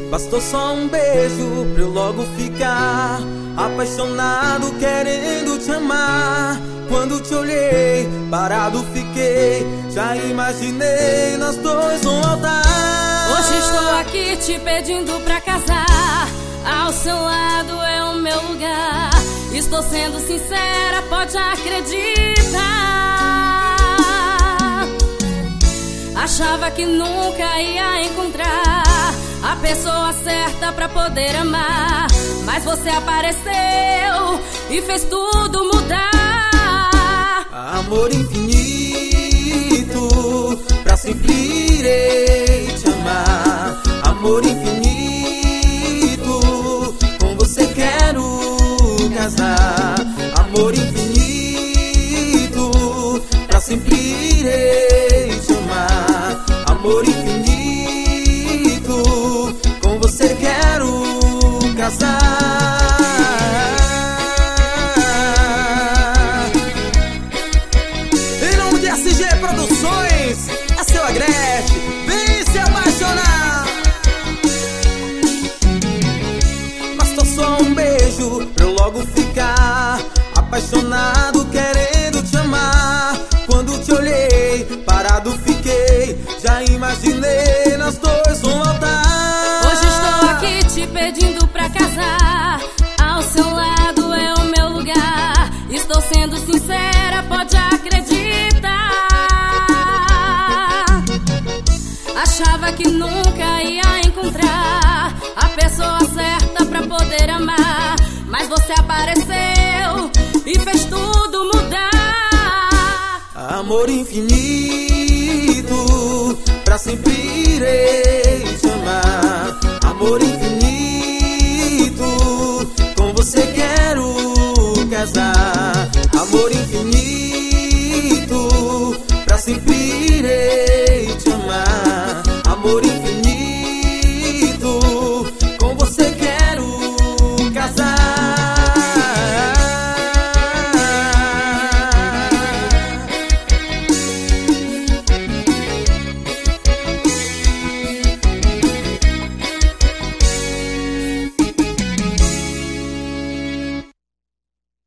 Bastou só um beijo pra eu logo ficar apaixonado, querendo te amar. Quando te olhei, parado fiquei, já imaginei nós dois no altar. Hoje estou aqui te pedindo pra casar, ao seu lado é o meu lugar. Estou sendo sincera, pode acreditar. Achava que nunca ia encontrar a pessoa certa pra poder amar, mas você apareceu e fez tudo mudar. Amor infinito, pra sempre irei te amar. Amor infinito, com você quero casar. Amor infinito, pra sempre irei te amar. Amor infinito, com você quero casar. SG Produções, é seu Agreste, vem se apaixonar. Bastou só um beijo pra eu logo ficar apaixonado, querendo te amar. Quando te olhei, parado fiquei, já imaginei nós dois no altar. Hoje estou aqui te pedindo pra casar, ao seu lado é o meu lugar. Estou sendo sincera, pode acreditar. Achava que nunca ia encontrar a pessoa certa pra poder amar, mas você apareceu e fez tudo mudar. Amor infinito, pra sempre irei